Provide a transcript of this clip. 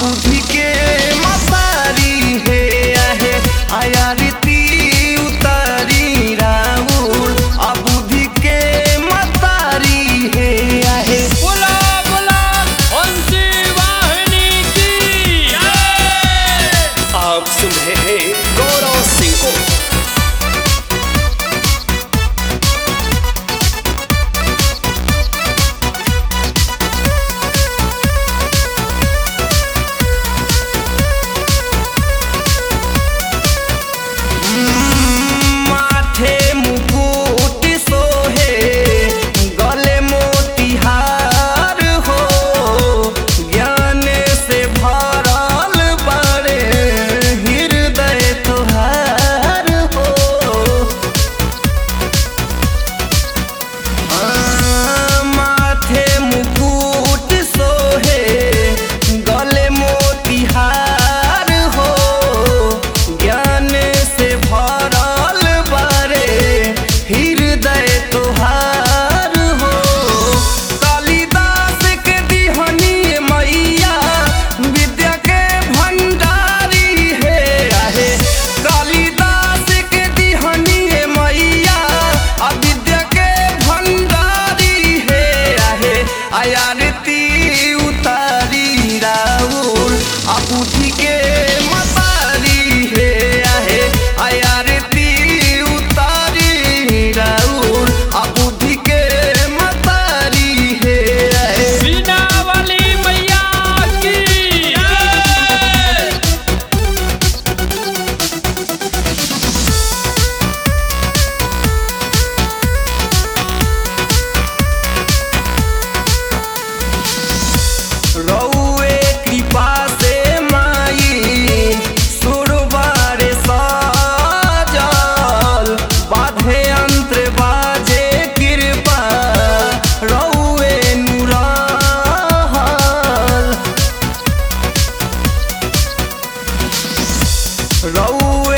बुद्धि के मतारी हे आहे आयारती उतारी राउर बुद्धि के मतारी हे आहे। बोला बोला हंसी वाहिनी की आप सुन रहे हैं गौरव सिंह को। माथे मुकुट सोहे गले मोतिहार हो ज्ञान से भरल बड़े हृदय तुहार हो। माथे मुकुट सोहे गले मोतिहार हो ज्ञान से भरल बड़े हृदय तुहार हो। कालिदास के दिहनी मैया विद्या के भंडारी हे आहे। कालिदास के दिहनी मैया विद्या के भंडारी हे आहे आयारती उतारी राउर बुद्धि के मतारी हे आहे आयारती उतारी राउर बुद्धि के मतारी हे आहे। बीना वाली मैया की रउए कृपा से माई सुरबारे साजल बाधे अंतर बाजे कृपा रउए नुराहल। रउए